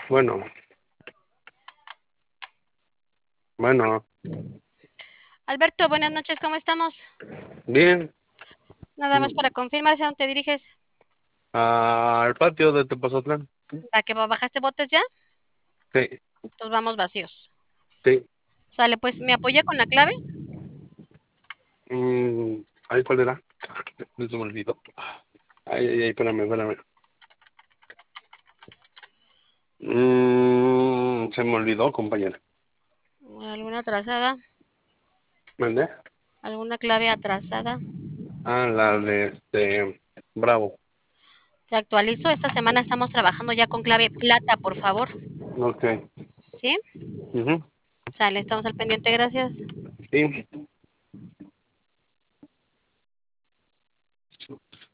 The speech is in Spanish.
Bueno, bueno, Alberto, buenas noches, ¿cómo estamos? bien. Nada más para confirmar hacia dónde te diriges. Al patio de Tepozotlán. ¿Para que bajaste botes ya? Sí, Entonces vamos vacíos. sí. Sale, pues, ¿me apoya con la clave? ¿Ahí cuál era? No se me olvidó. Ay, espérame, espérame. Se me olvidó, compañera. ¿Alguna atrasada? ¿Vende? ¿Alguna clave atrasada? La de Bravo. Te actualizo. Esta semana estamos trabajando ya con clave plata, por favor. Ok. ¿Sí? Ujú. Sale, estamos al pendiente, gracias. Sí.